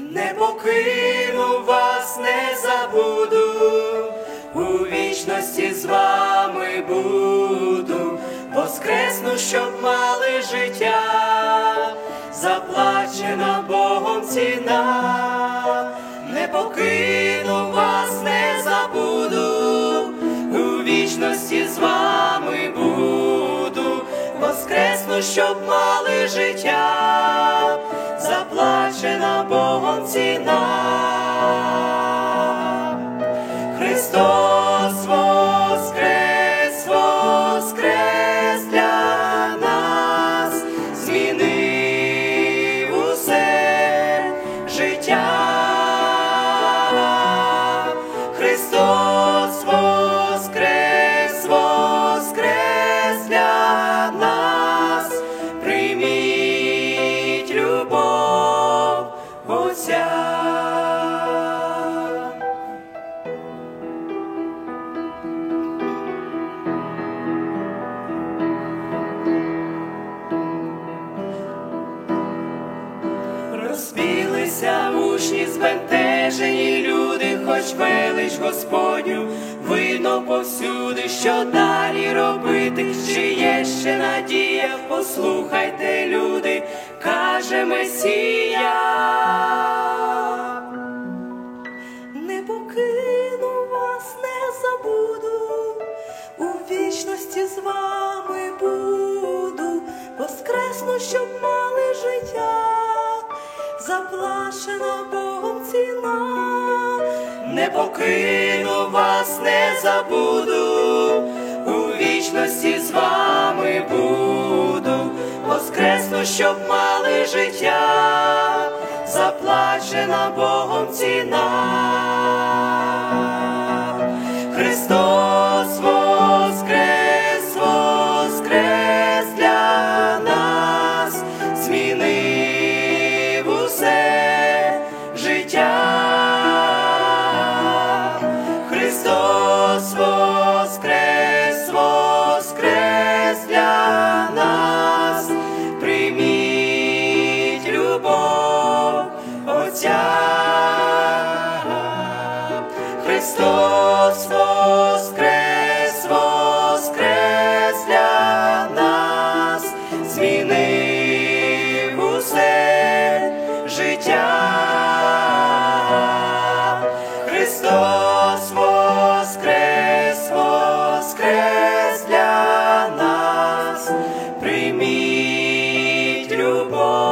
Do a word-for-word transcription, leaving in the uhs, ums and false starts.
Не покину вас, не забуду, у вічності з вами буду, воскресну, щоб мали життя, заплачена Богом ціна. Не покину вас, не забуду, у вічності з вами буду, воскресну, щоб мали життя, заплачена Богом ціна. Христос воскрес, воскрес для нас, змінив усе життя. Христос воскрес, воскрес для нас, прийміть любов Отця. Розбіглися учні, збентежені люди, хоч велич Господню видно повсюди, що далі робити, чи є ще надія? Послухайте, люди, каже Месія. Не покину вас, не забуду, у вічності з вами буду, воскресну, щоб мали життя, заплачена Богом ціна. Не покину вас, не забуду, у вічності з вами буду, воскресну, щоб мали життя, заплачена Богом ціна. Христос воскрес, воскрес для нас, змінив усе життя. Христос воскрес, воскрес для нас, прийміть любов Отця. Христос воскрес, воскрес для нас, змінив усе життя. Христос воскрес, воскрес для нас, прийміть любов